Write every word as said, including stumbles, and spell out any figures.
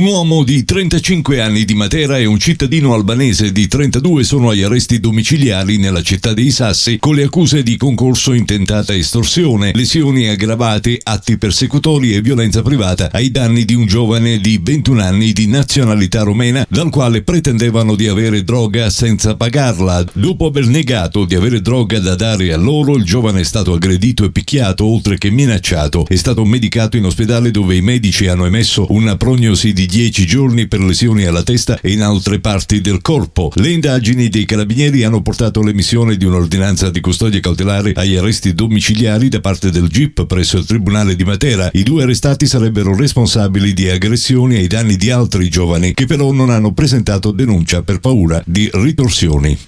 uomo di trentacinque anni di Matera e un cittadino albanese di trentadue sono agli arresti domiciliari nella città dei Sassi con le accuse di concorso in tentata estorsione, lesioni aggravate, atti persecutori e violenza privata ai danni di un giovane di ventuno anni di nazionalità romena dal quale pretendevano di avere droga senza pagarla. Dopo aver negato di avere droga da dare a loro, il giovane è stato aggredito e picchiato oltre che minacciato. È stato medicato in ospedale dove i medici hanno emesso una prognosi di dieci giorni per lesioni alla testa e in altre parti del corpo. Le indagini dei carabinieri hanno portato all'emissione di un'ordinanza di custodia cautelare agli arresti domiciliari da parte del G I P presso il Tribunale di Matera. I due arrestati sarebbero responsabili di aggressioni ai danni di altri giovani che però non hanno presentato denuncia per paura di ritorsioni.